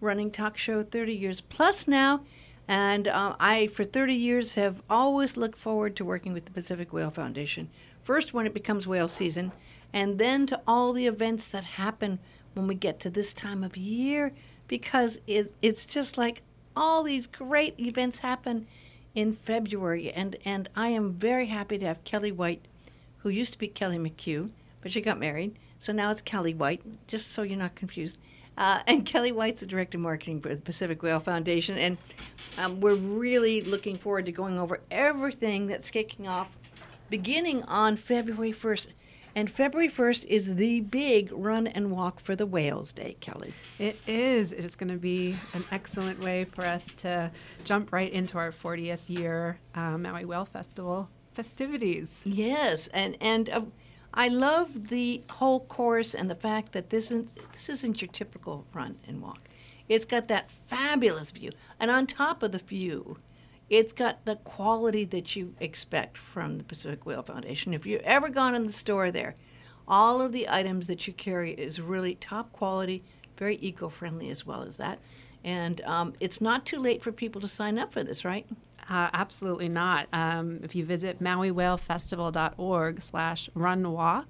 running talk show, 30 years plus now. And I, for 30 years, have always looked forward to working with the Pacific Whale Foundation. First, when it becomes whale season, and then to all the events that happen when we get to this time of year, because it's just like all these great events happen in February. And I am very happy to have Kelly White, who used to be Kelly McHugh, but she got married. So now it's Kelly White, just so you're not confused. And Kelly White's the Director of Marketing for the Pacific Whale Foundation. And we're really looking forward to going over everything that's kicking off beginning on February 1st. And February 1st is the big Run and Walk for the Whales Day, Kelly. It is. It is going to be an excellent way for us to jump right into our 40th year Maui Whale Festival festivities. Yes, and I love the whole course and the fact that this isn't your typical run and walk. It's got that fabulous view. And on top of the view, it's got the quality that you expect from the Pacific Whale Foundation. If you've ever gone in the store there, all of the items that you carry is really top quality, very eco-friendly as well as that. And it's not too late for people to sign up for this, right? Absolutely not. If you visit mauiwhalefestival.org/runwalk,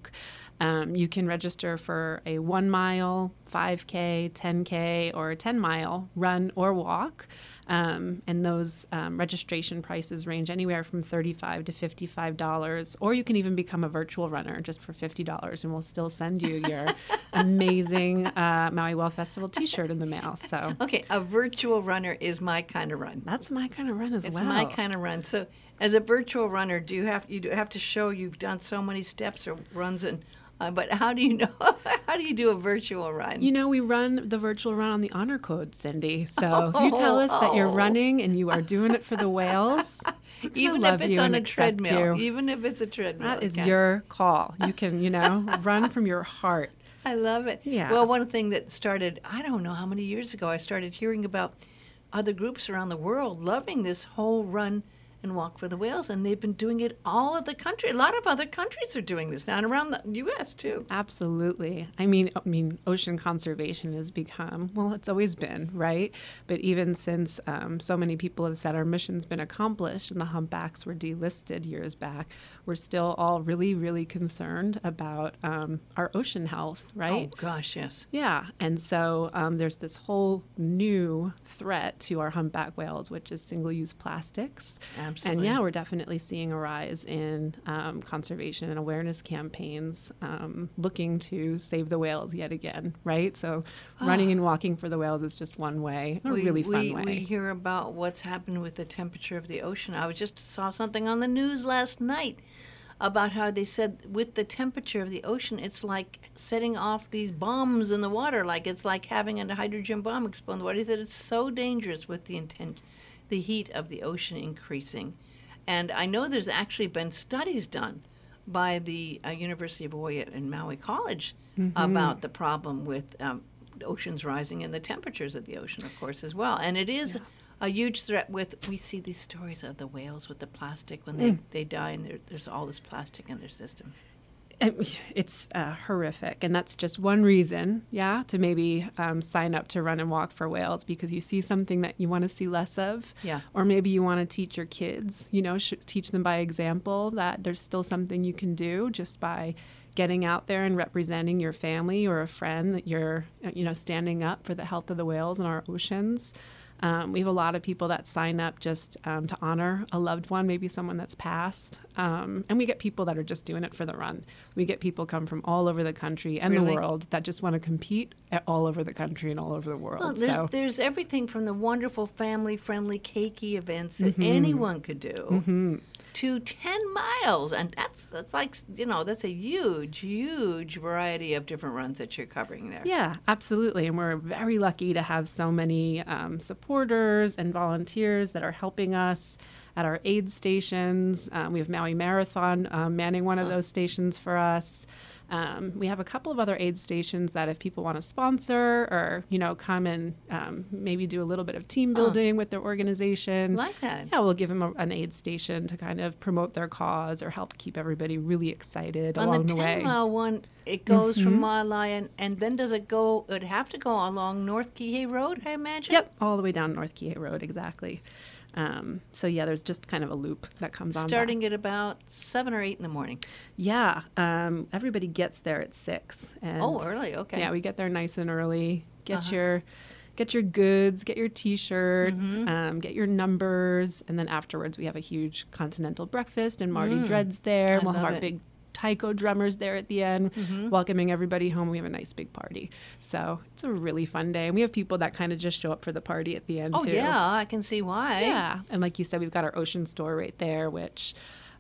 you can register for a 1 mile, 5K, 10K, or a 10-mile run or walk. And those registration prices range anywhere from $35 to $55, or you can even become a virtual runner just for $50, and we'll still send you your amazing Maui Whale Festival T-shirt in the mail. So, okay, a virtual runner is my kind of run. That's my kind of run as well. It's my kind of run. So, as a virtual runner, do you have to show you've done so many steps or runs and? But how do you know? How do you do a virtual run? You know, we run the virtual run on the honor code, Cindy. So you tell us that you're running and you are doing it for the whales. Even if it's on a treadmill. Even if it's a treadmill. That is your call. You can, run from your heart. I love it. Yeah. Well, one thing that started, I don't know how many years ago, I started hearing about other groups around the world loving this whole run and walk for the whales, and they've been doing it all of the country. A lot of other countries are doing this now, and around the U.S. too. Absolutely. I mean, ocean conservation has become, well, it's always been, right? But even since so many people have said our mission's been accomplished and the humpbacks were delisted years back, we're still all really, really concerned about our ocean health, right? Oh, gosh, yes. Yeah. And so there's this whole new threat to our humpback whales, which is single-use plastics. Absolutely. And yeah, we're definitely seeing a rise in conservation and awareness campaigns looking to save the whales yet again, right? So running and walking for the whales is just one way, a really fun way. We hear about what's happened with the temperature of the ocean. I just saw something on the news last night about how they said with the temperature of the ocean, it's like setting off these bombs in the water, like it's like having a hydrogen bomb explode in the water. He said it's so dangerous with the heat of the ocean increasing. And I know there's actually been studies done by the University of Hawaii and Maui College about the problem with oceans rising and the temperatures of the ocean, of course, as well. And it is a huge threat we see these stories of the whales with the plastic when they die and there's all this plastic in their system. It's horrific, and that's just one reason, to maybe sign up to run and walk for whales, because you see something that you want to see less of, or maybe you want to teach your kids, teach them by example that there's still something you can do just by getting out there and representing your family or a friend that you're, standing up for the health of the whales in our oceans. We have a lot of people that sign up just to honor a loved one, maybe someone that's passed. And we get people that are just doing it for the run. We get people come from all over the country and the world that just want to compete all over the country and all over the world. Well, there's everything from the wonderful family-friendly cakey events that anyone could do to 10 miles. And that's like, that's a huge variety of different runs that you're covering there. Yeah, absolutely. And we're very lucky to have so many supporters and volunteers that are helping us at our aid stations. We have Maui Marathon manning one of those stations for us. We have a couple of other aid stations that if people want to sponsor or, come and maybe do a little bit of team building with their organization. Like that. Yeah, we'll give them an aid station to kind of promote their cause or help keep everybody really excited along the way. On the 10-mile one, it goes from Mile Lion, and then does it go, it'd have to go along North Kihei Road, I imagine? Yep, all the way down North Kihei Road, exactly. So yeah, there's just kind of a loop that comes on. Starting at about 7 or 8 in the morning. Yeah, everybody gets there at 6. And early, okay. Yeah, we get there nice and early. Get your goods, get your T-shirt, get your numbers, and then afterwards we have a huge continental breakfast, and Marty Dread's there. We'll have our big taiko drummers there at the end, welcoming everybody home. We have a nice big party. So it's a really fun day. And we have people that kind of just show up for the party at the end, too. Oh, yeah, I can see why. Yeah. And like you said, we've got our ocean store right there, which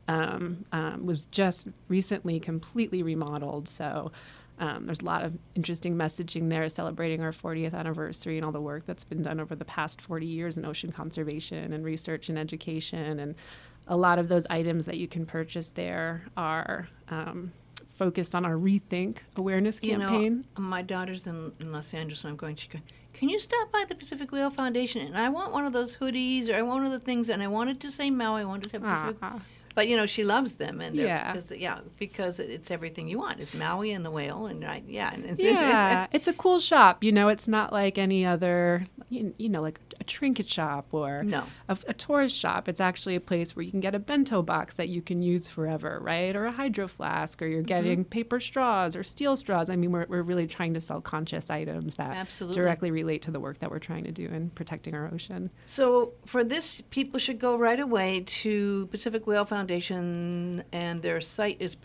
was just recently completely remodeled. So there's a lot of interesting messaging there celebrating our 40th anniversary and all the work that's been done over the past 40 years in ocean conservation and research and education. And a lot of those items that you can purchase there are focused on our Rethink awareness campaign. My daughter's in Los Angeles, and I'm going, can you stop by the Pacific Whale Foundation? And I want one of those hoodies, or I want one of the things, and I wanted to say Maui, I wanted to say Pacific. But, she loves them. And because it's everything you want. It's Maui and the whale. And yeah, it's a cool shop. It's not like any other, like a trinket shop or a tourist shop. It's actually a place where you can get a bento box that you can use forever, right? Or a hydro flask, or you're getting paper straws or steel straws. I mean, we're really trying to sell conscious items that directly relate to the work that we're trying to do in protecting our ocean. So for this, people should go right away to Pacific Whale Foundation, and their site is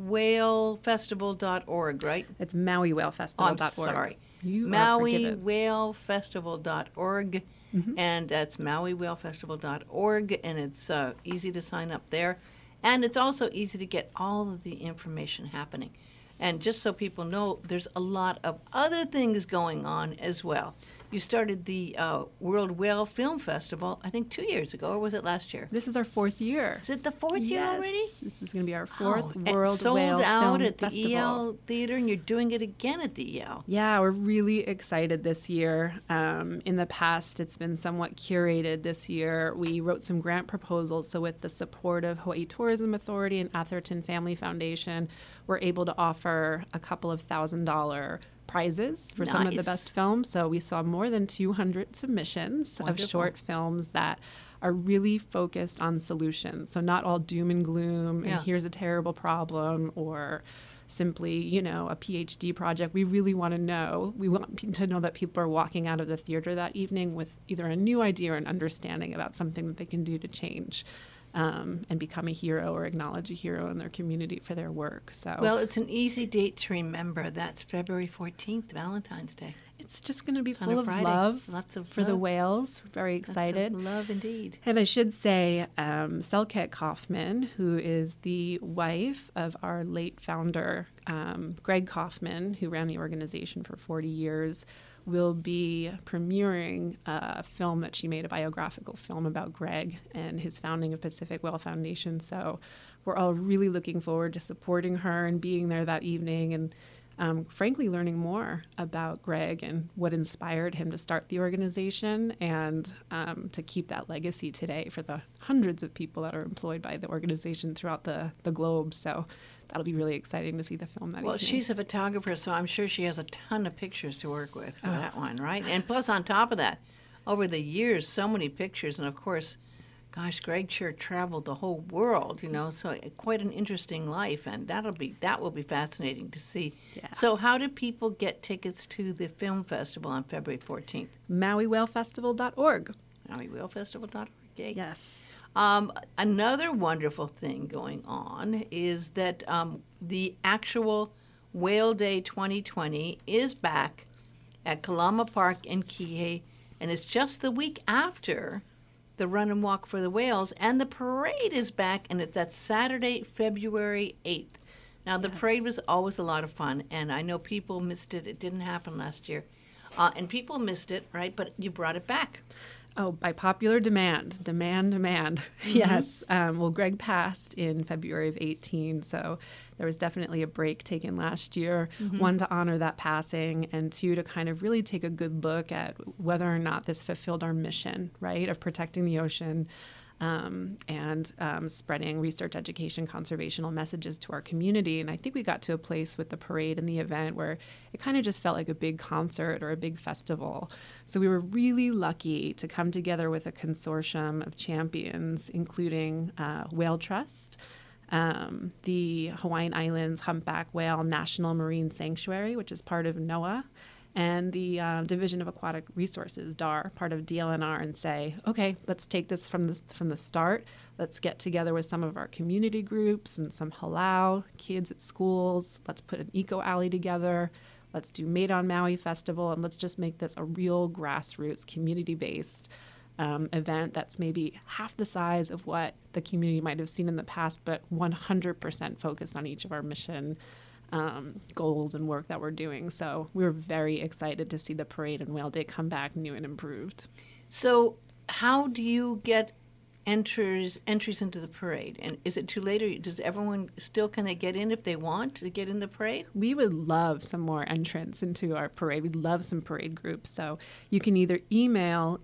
pacificwhalefestival.org, right? It's MauiWhaleFestival.org. I'm sorry. MauiWhaleFestival.org. And that's MauiWhaleFestival.org, and it's easy to sign up there. And it's also easy to get all of the information happening. And just so people know, there's a lot of other things going on as well. You started the World Whale Film Festival, I think 2 years ago, or was it last year? This is our 4th year. Is it the 4th year already? This is going to be our 4th World Whale Film Festival. Sold out at the EL Theater, and you're doing it again at the EL. Yeah, we're really excited this year. In the past, it's been somewhat curated. This year, we wrote some grant proposals. So with the support of Hawaii Tourism Authority and Atherton Family Foundation, we're able to offer a couple of $1,000 prizes for some of the best films. So we saw more than 200 submissions of short films that are really focused on solutions. So not all doom and gloom and here's a terrible problem or simply, a PhD project. We really want to know. We want to know that people are walking out of the theater that evening with either a new idea or an understanding about something that they can do to change. And become a hero or acknowledge a hero in their community for their work. So, well, it's an easy date to remember. That's February 14th, Valentine's Day. It's just going to be full of love. Lots of for the whales. We're very excited. Lots of love indeed. And I should say, Selket Kaufman, who is the wife of our late founder, Greg Kaufman, who ran the organization for 40 years, will be premiering a film that she made, a biographical film about Greg and his founding of Pacific Whale Foundation. So we're all really looking forward to supporting her and being there that evening and frankly learning more about Greg and what inspired him to start the organization and to keep that legacy today for the hundreds of people that are employed by the organization throughout the globe. So that'll be really exciting to see the film that evening. Well, she's a photographer, so I'm sure she has a ton of pictures to work with for that one, right? And plus, on top of that, over the years, so many pictures. And, of course, gosh, Greg sure traveled the whole world, so quite an interesting life. And that will be fascinating to see. Yeah. So how do people get tickets to the film festival on February 14th? MauiWhaleFestival.org. MauiWhaleFestival.org. Yes. Another wonderful thing going on is that the actual Whale Day 2020 is back at Kalama Park in Kihei, and it's just the week after the Run and Walk for the Whales, and the parade is back, and it's that Saturday, February 8th. Now, the parade was always a lot of fun, and I know people missed it. It didn't happen last year, and people missed it, right? But you brought it back. Oh, by popular demand. Mm-hmm. Yes. Well, Greg passed in February of 18, so there was definitely a break taken last year, one, to honor that passing, and two, to kind of really take a good look at whether or not this fulfilled our mission, right, of protecting the ocean, and spreading research, education, conservational messages to our community. And I think we got to a place with the parade and the event where it kind of just felt like a big concert or a big festival. So we were really lucky to come together with a consortium of champions, including Whale Trust, the Hawaiian Islands Humpback Whale National Marine Sanctuary, which is part of NOAA, and the Division of Aquatic Resources, DAR, part of DLNR, and say, okay, let's take this from the start. Let's get together with some of our community groups and some halau, kids at schools. Let's put an eco alley together. Let's do Made on Maui Festival, and let's just make this a real grassroots, community-based event that's maybe half the size of what the community might have seen in the past, but 100% focused on each of our mission goals and work that we're doing. So we were very excited to see the parade and Whale Day come back new and improved. So how do you get entries into the parade? And is it too late, or does everyone still, can they get in if they want to get in the parade? We would love some more entrants into our parade. We'd love some parade groups. So you can either email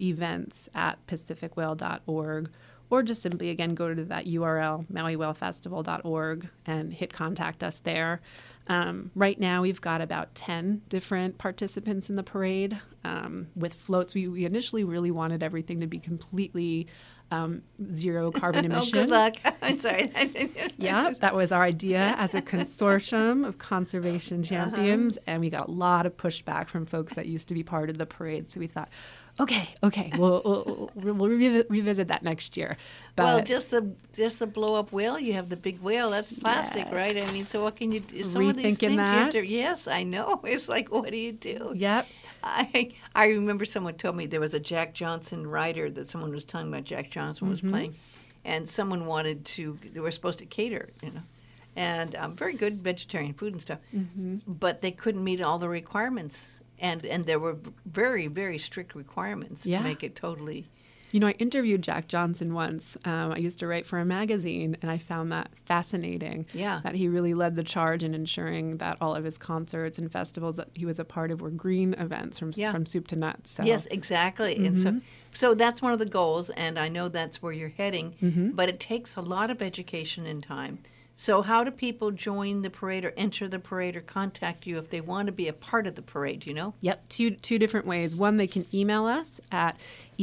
events@pacificwhale.org, or just simply, again, go to that URL, mauiwhalefestival.org, and hit contact us there. Right now, we've got about 10 different participants in the parade. With floats, we initially really wanted everything to be completely zero carbon emission. Oh, good luck. I'm sorry. Yeah, that was our idea as a consortium of conservation champions, and we got a lot of pushback from folks that used to be part of the parade. So we thought, okay, we'll revisit that next year. But well, just the blow up whale. You have the big whale. That's plastic, yes. right? I mean, so what can you do? Some Rethinking of these things that. you have to. Yes, I know. It's like, what do you do? Yep. I remember someone told me there was a Jack Johnson rider that someone was talking about. Jack Johnson was playing, and someone wanted to. They were supposed to cater, and very good vegetarian food and stuff, but they couldn't meet all the requirements. And there were very, very strict requirements to make it totally. I interviewed Jack Johnson once. I used to write for a magazine, and I found that fascinating. Yeah. That he really led the charge in ensuring that all of his concerts and festivals that he was a part of were green events from soup to nuts. So. Yes, exactly. And so that's one of the goals, and I know that's where you're heading, but it takes a lot of education and time. So how do people join the parade or enter the parade or contact you if they want to be a part of the parade, Yep, two different ways. One, they can email us at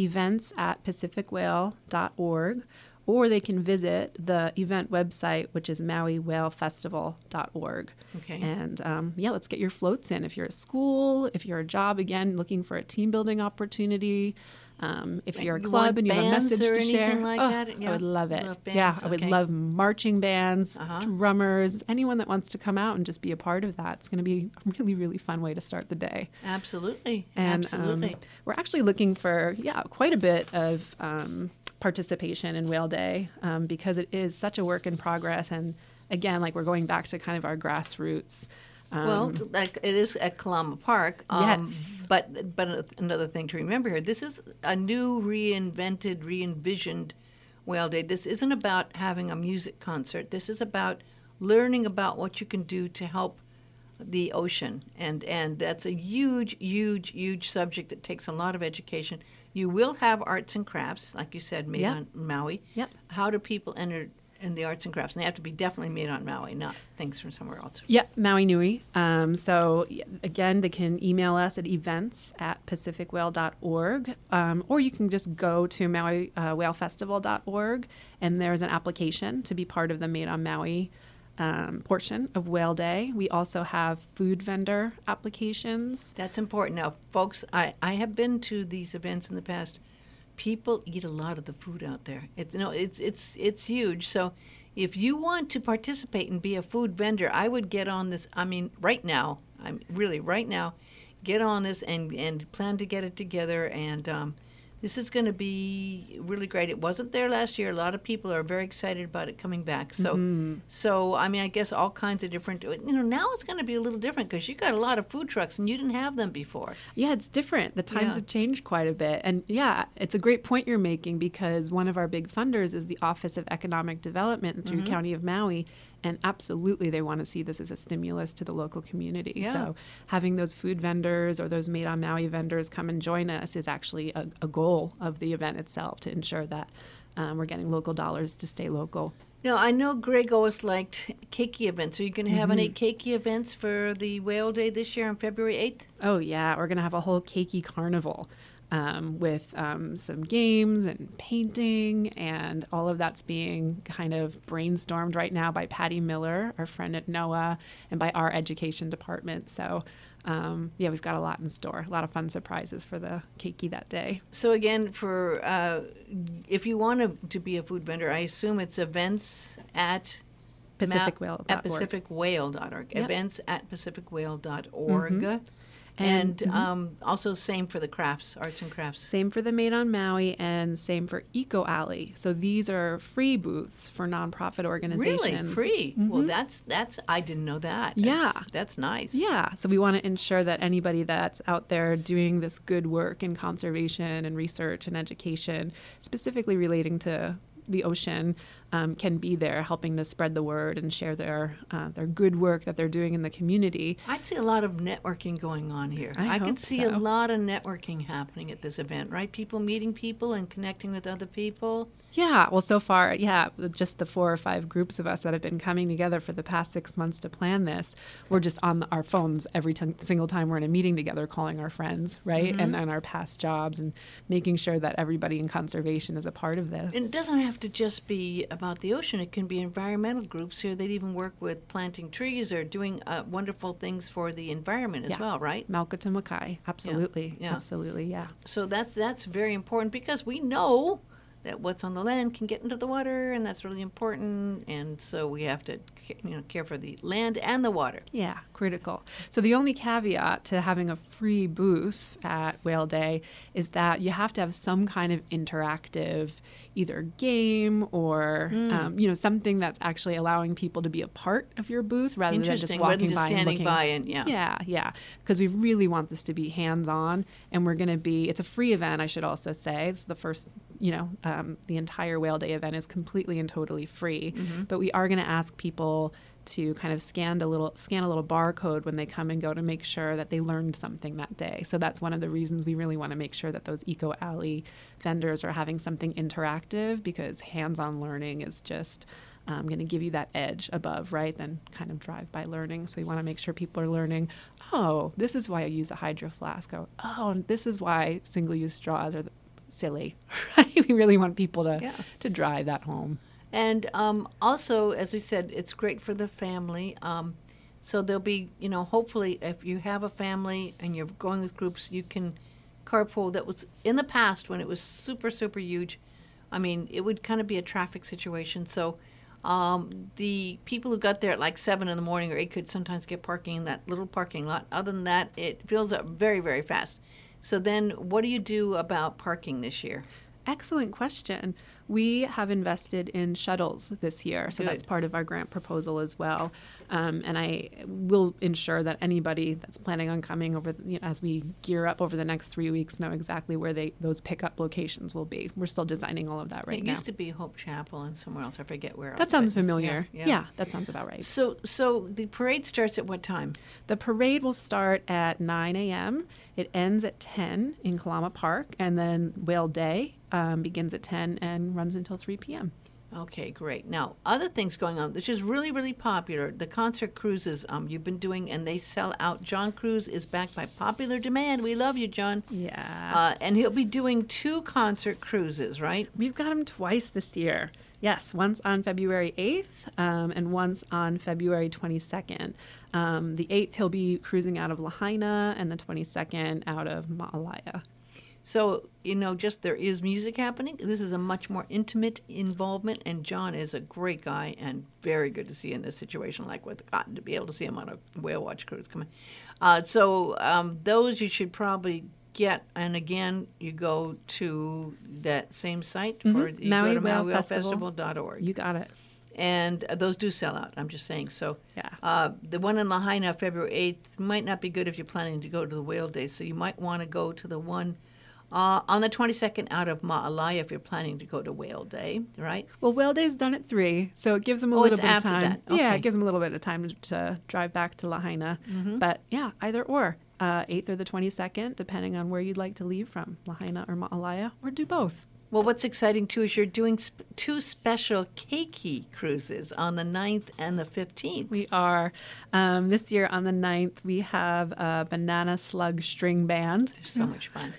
events@pacificwhale.org, or they can visit the event website, which is mauiwhalefestival.org. Okay. And, let's get your floats in. If you're at school, if you're a job, again, looking for a team building opportunity, if you're a club and you have a message to share, like that? Yeah. I would love it. Love bands, I would love marching bands, drummers, anyone that wants to come out and just be a part of that. It's going to be a really, really fun way to start the day. Absolutely. And we're actually looking for, quite a bit of participation in Whale Day because it is such a work in progress. And again, we're going back to kind of our grassroots. Well, like it is at Kalama Park. Yes. But another thing to remember here, this is a new, re-envisioned Whale Day. This isn't about having a music concert. This is about learning about what you can do to help the ocean. And that's a huge, huge, huge subject that takes a lot of education. You will have arts and crafts, like you said, made on Maui. Yep. How do people enter in the arts and crafts? And they have to be definitely made on Maui, not things from somewhere else. Yeah, Maui Nui. So again, they can email us at events@pacificwhale.org, or you can just go to mauiwhalefestival.org, and there's an application to be part of the Made on Maui portion of Whale Day. We also have food vendor applications. That's important. Now, folks, I have been to these events in the past. People eat a lot of the food out there. It's huge. So if you want to participate and be a food vendor, I would get on this. I mean, right now, get on this and plan to get it together. And This is going to be really great. It wasn't there last year. A lot of people are very excited about it coming back. So I mean, I guess all kinds of different. Now it's going to be a little different because you got a lot of food trucks and you didn't have them before. Yeah, it's different. The times have changed quite a bit, and it's a great point you're making because one of our big funders is the Office of Economic Development through County of Maui. And absolutely, they want to see this as a stimulus to the local community. Yeah. So having those food vendors or those Made on Maui vendors come and join us is actually a goal of the event itself to ensure that we're getting local dollars to stay local. Now, I know Greg always liked keiki events. Are you going to have any keiki events for the Whale Day this year on February 8th? Oh, yeah. We're going to have a whole keiki carnival. With some games and painting, and all of that's being kind of brainstormed right now by Patty Miller, our friend at NOAA, and by our education department. So, we've got a lot in store, a lot of fun surprises for the keiki that day. So again, for if you want to be a food vendor, I assume it's events at PacificWhale.org. At PacificWhale.org. Yep. Events at PacificWhale.org. And also same for the crafts, arts and crafts. Same for the Made on Maui and same for Eco Alley. So these are free booths for nonprofit organizations. Really? Free? Well, that's I didn't know that. That's nice. Yeah. So we want to ensure that anybody that's out there doing this good work in conservation and research and education, specifically relating to the ocean, can be there helping to spread the word and share their good work that they're doing in the community. I see a lot of networking going on here. I could see a lot of networking happening at this event, right? People meeting people and connecting with other people. Yeah, well, so far, just the 4 or 5 groups of us that have been coming together for the past 6 months to plan this, we're just on our phones every single time we're in a meeting together, calling our friends, right? And our past jobs and making sure that everybody in conservation is a part of this. And it doesn't have to just be about the ocean. It can be environmental groups here. They'd even work with planting trees or doing wonderful things for the environment as well, right? Mauka Makai, absolutely. Yeah. Absolutely, yeah. So that's very important because we know that what's on the land can get into the water, and that's really important. And so we have to, care for the land and the water. Yeah, critical. So the only caveat to having a free booth at Whale Day is that you have to have some kind of interactive either game or something that's actually allowing people to be a part of your booth rather than just walking by and looking. By and yeah, because we really want this to be hands-on, and we're going to be. It's a free event, I should also say. It's the first. The entire Whale Day event is completely and totally free, but we are going to ask people to kind of scan a little barcode when they come and go to make sure that they learned something that day. So that's one of the reasons we really want to make sure that those Eco Alley vendors are having something interactive, because hands-on learning is just going to give you that edge above, right, than kind of drive-by learning. So we want to make sure people are learning, oh, this is why I use a Hydro Flask. Oh, this is why single-use straws are silly, right? We really want people to drive that home. And also, as we said, it's great for the family. So there'll be, hopefully if you have a family and you're going with groups, you can carpool. That was in the past when it was super, super huge. I mean, it would kind of be a traffic situation. So the people who got there at like 7 in the morning or 8 could sometimes get parking in that little parking lot. Other than that, it fills up very, very fast. So then what do you do about parking this year? Excellent question. We have invested in shuttles this year, so that's part of our grant proposal as well. And I will ensure that anybody that's planning on coming over, as we gear up over the next 3 weeks, know exactly where those pickup locations will be. We're still designing all of that right now. It used to be Hope Chapel and somewhere else. I forget where else. That sounds familiar. Yeah, that sounds about right. So the parade starts at what time? The parade will start at 9 a.m. It ends at 10 in Kalama Park, and then Whale Day begins at 10 and runs until 3 p.m. Okay, great. Now, other things going on, which is really, really popular, the concert cruises you've been doing, and they sell out. John Cruz is back by popular demand. We love you, John. Yeah. And he'll be doing 2 concert cruises, right? We've got him twice this year. Yes, once on February 8th and once on February 22nd. The 8th, he'll be cruising out of Lahaina, and the 22nd out of Ma'alaya. So, just there is music happening. This is a much more intimate involvement, and John is a great guy and very good to see in a situation like with Cotton, to be able to see him on a whale watch cruise coming. So those you should probably get, and again, you go to that same site, Mm-hmm. or you go to Festival. MauiWhaleFestival.org. You got it. And those do sell out, I'm just saying. So yeah. The one in Lahaina, February 8th, might not be good if you're planning to go to the Whale Day. So you might want to go to the one on the 22nd out of Ma'alaya if you're planning to go to Whale Day, right? Well, Whale Day's done at 3, so it gives them a little bit of time. That. Okay. Yeah, it gives them a little bit of time to drive back to Lahaina. Mm-hmm. But yeah, either or. 8th or the 22nd, depending on where you'd like to leave from, Lahaina or Ma'alaya, or do both. Well, what's exciting, too, is you're doing 2 special keiki cruises on the 9th and the 15th. We are. This year on the 9th, we have a Banana Slug String Band. They're so much fun.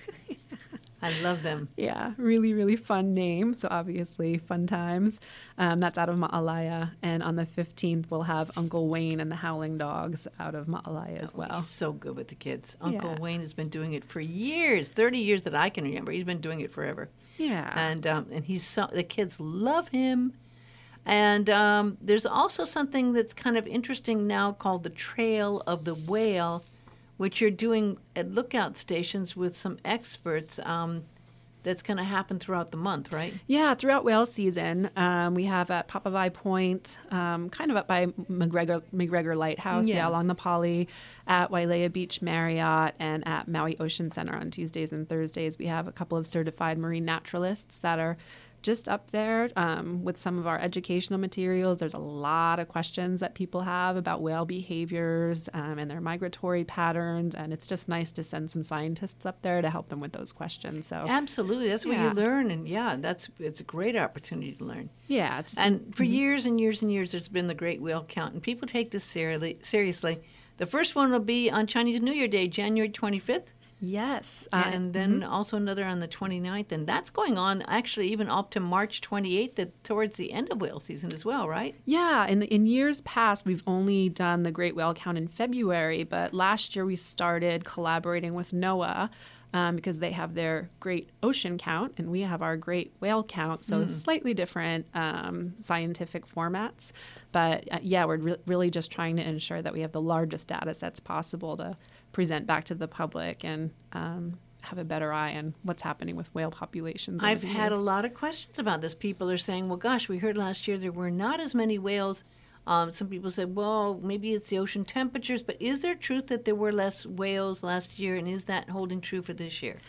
I love them. Yeah, really, really fun name. So obviously, fun times. That's out of Ma'alaya. And on the 15th, we'll have Uncle Wayne and the Howling Dogs out of Ma'alaya as well. He's so good with the kids. Uncle Wayne has been doing it for years, 30 years that I can remember. He's been doing it forever. Yeah. And he's the kids love him. And there's also something that's kind of interesting now called the Trail of the Whale, which you're doing at lookout stations with some experts. That's going to happen throughout the month, right? Yeah, throughout whale season. We have at Papavai Point, kind of up by McGregor Lighthouse, along the Pali, at Wailea Beach Marriott, and at Maui Ocean Center on Tuesdays and Thursdays. We have a couple of certified marine naturalists that are just up there with some of our educational materials. There's a lot of questions that people have about whale behaviors and their migratory patterns, and it's just nice to send some scientists up there to help them with those questions. So absolutely, that's where you learn, and it's a great opportunity to learn. Yeah, and for years and years and years, there's been the Great Whale Count, and people take this seriously. The first one will be on Chinese New Year Day, January 25th. Yes. And then also another on the 29th. And that's going on actually even up to March 28th, towards the end of whale season as well, right? Yeah. In years past, we've only done the Great Whale Count in February. But last year we started collaborating with NOAA because they have their Great Ocean Count and we have our Great Whale Count. So slightly different scientific formats. But we're really just trying to ensure that we have the largest data sets possible to present back to the public and have a better eye on what's happening with whale populations. I've had a lot of questions about this. People are saying, well, gosh, we heard last year there were not as many whales. Some people said, well, maybe it's the ocean temperatures, but is there truth that there were less whales last year, and is that holding true for this year?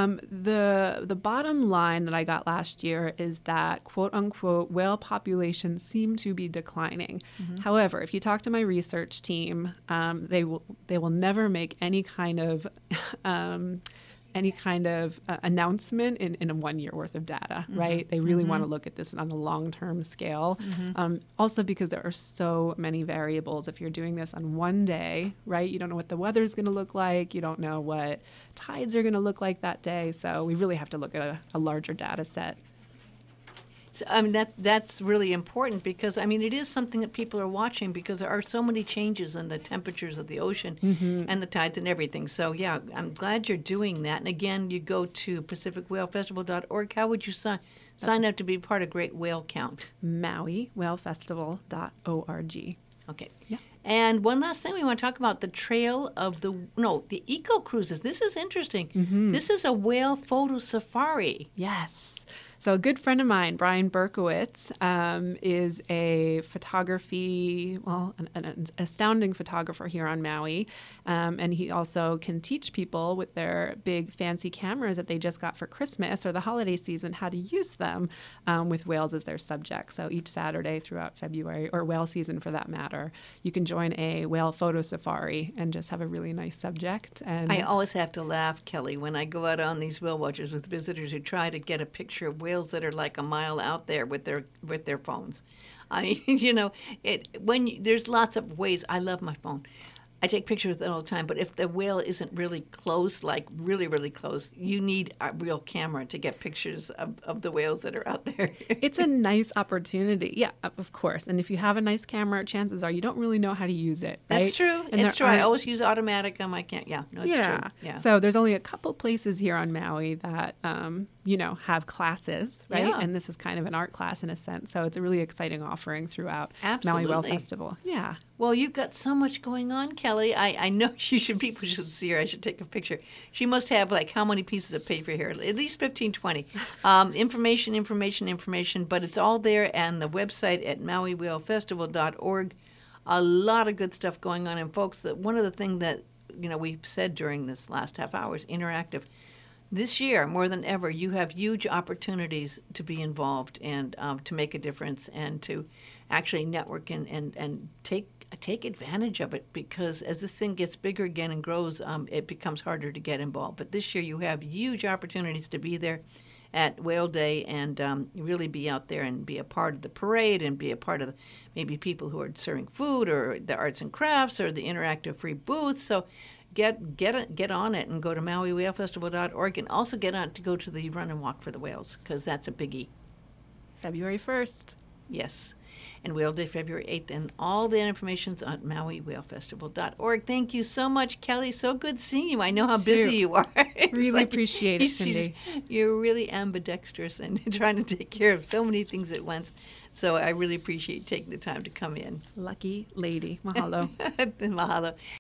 The bottom line that I got last year is that, quote unquote, whale populations seem to be declining. Mm-hmm. However, if you talk to my research team, they will never make any kind of announcement in a 1 year worth of data, right? They really want to look at this on a long-term scale. Also because there are so many variables. If you're doing this on one day, right, you don't know what the weather's going to look like. You don't know what tides are going to look like that day. So we really have to look at a larger data set. So, I mean, that's really important because, I mean, it is something that people are watching because there are so many changes in the temperatures of the ocean and the tides and everything. So, yeah, I'm glad you're doing that. And, again, you go to PacificWhaleFestival.org. How would you sign up to be part of Great Whale Count? MauiWhaleFestival.org. Okay. Yeah. And one last thing we want to talk about, the the eco cruises. This is interesting. Mm-hmm. This is a whale photo safari. Yes. So a good friend of mine, Brian Berkowitz, is a an astounding photographer here on Maui. And he also can teach people with their big fancy cameras that they just got for Christmas or the holiday season how to use them with whales as their subject. So each Saturday throughout February, or whale season for that matter, you can join a whale photo safari and just have a really nice subject. And I always have to laugh, Kelly, when I go out on these whale watchers with visitors who try to get a picture of whales that are like a mile out there with their phones. I mean, there's lots of ways. I love my phone. I take pictures with it all the time, but if the whale isn't really close, like really, really close, you need a real camera to get pictures of the whales that are out there. It's a nice opportunity. Yeah, of course. And if you have a nice camera, chances are you don't really know how to use it, right? That's true. It's true. I always use automatic on my camera. Yeah, no, it's true. Yeah. So there's only a couple places here on Maui that, have classes, right? Yeah. And this is kind of an art class in a sense. So it's a really exciting offering throughout Absolutely. Maui Whale Festival. Yeah. Well, you've got so much going on, Kelly. I know people should see her. I should take a picture. She must have, like, how many pieces of paper here? At least 15, 20. Information, but it's all there on the website at MauiWhaleFestival.org. A lot of good stuff going on. And, folks, one of the things that, we've said during this last half hour is interactive. This year, more than ever, you have huge opportunities to be involved and to make a difference and to actually network and take advantage of it, because as this thing gets bigger again and grows, it becomes harder to get involved. But this year you have huge opportunities to be there at Whale Day and really be out there and be a part of the parade and be a part of maybe people who are serving food or the arts and crafts or the interactive free booth. So get on it and go to MauiWhaleFestival.org, and also get on to go to the Run and Walk for the Whales, because that's a biggie. February 1st. Yes. And Whale Day, February 8th. And all that information's on MauiWhaleFestival.org. Thank you so much, Kelly. So good seeing you. I know how busy you are. Really appreciate it, Cindy. You're really ambidextrous and trying to take care of so many things at once. So I really appreciate taking the time to come in. Lucky lady. Mahalo. Mahalo.